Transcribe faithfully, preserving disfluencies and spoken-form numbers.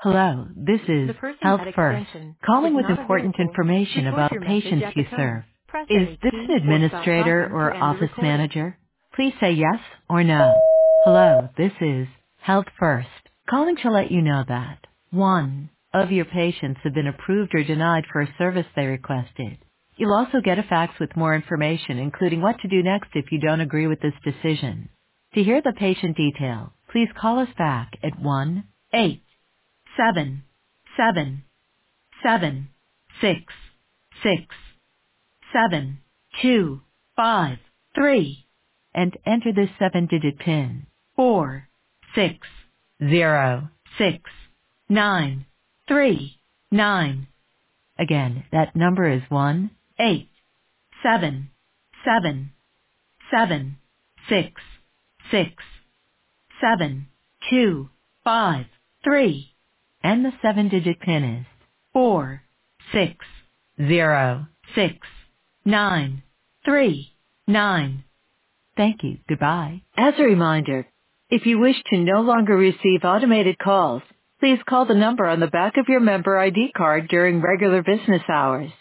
Hello, this is The person Health at First, extension is calling with not important available. information Record about your message patients at the you serve. tone. Press Is any this an key or stop administrator talking to or end the office recording. manager? Please say yes or no. Hello, this is Health First, calling to let you know that one of your patients have been approved or denied for a service they requested. You'll also get a fax with more information, including what to do next if you don't agree with this decision. To hear the patient detail, please call us back at one eight seven seven seven six six seven two five three and enter this seven-digit PIN. Four six zero six nine three nine. Again, that number is one eight seven seven seven six six seven two five three. And the seven-digit PIN is four six zero six nine three nine. Thank you. Goodbye. As a reminder, if you wish to no longer receive automated calls, please call the number on the back of your member I D card during regular business hours.